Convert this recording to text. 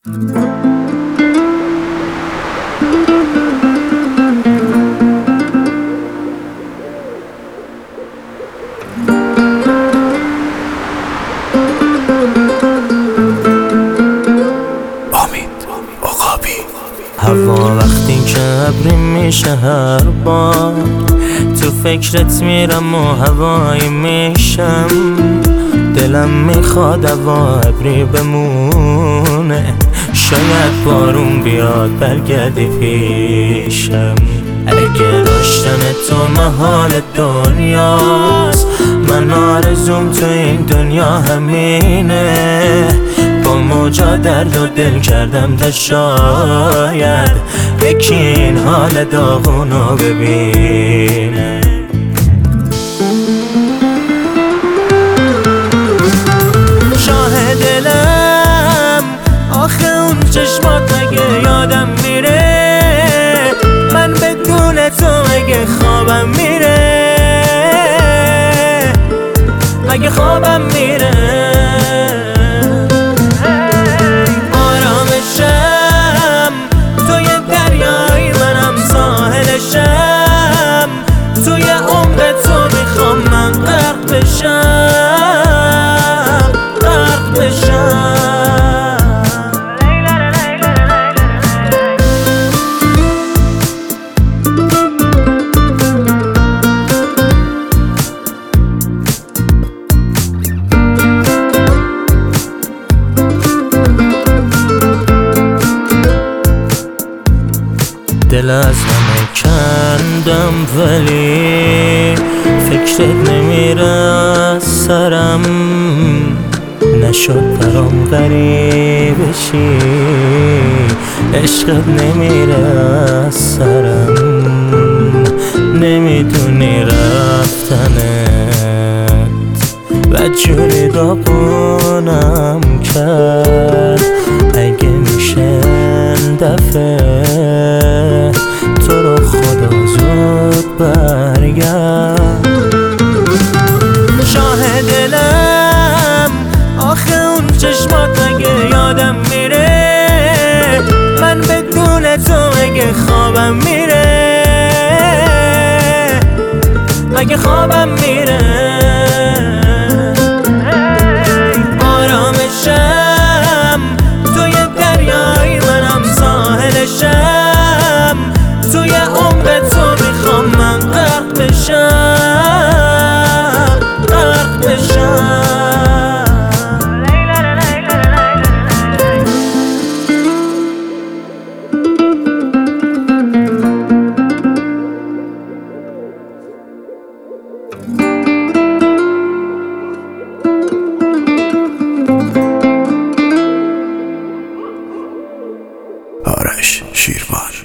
هوا وقتی که ابری میشه هر بار تو فکرت میرم و هوایی میشم. دلم میخواد هوا ابری بمونه، شاید بارون بیاد برگردی پیشم. اگه داشتن تو محال دنیاست، من آرزوم تو این دنیا همینه. با موجا درد و دل کردم تا شاید یکی این حال داغونو ببینه. شاه دلم آخه اون چشمات مگه یادم میره؟ من بدون تو مگه خوابم میره؟ مگه خوابم میره؟ آرامشم توی دریای منم ساحلشم، توی عمق تو میخوام من غرق بشم، غرق بشم. دل از همه کندم ولی فکرت نمیره از سرم. نشد برام غریبه چی عشقت نمیره از سرم. نمیدونی رفتنت بدجوری داغونم کرد. اگه میشه این دفعه تو رو خدا زود برگرد. شاه دلم آخه اون چشمات مگه یادم میره؟ من بدون تو مگه خوابم میره؟ مگه خوابم میره؟ آرامشم توی دریای منم ساحلشم، توی عمق تو میخوام من غرق بشم، غرق بشم. آرش شیروان.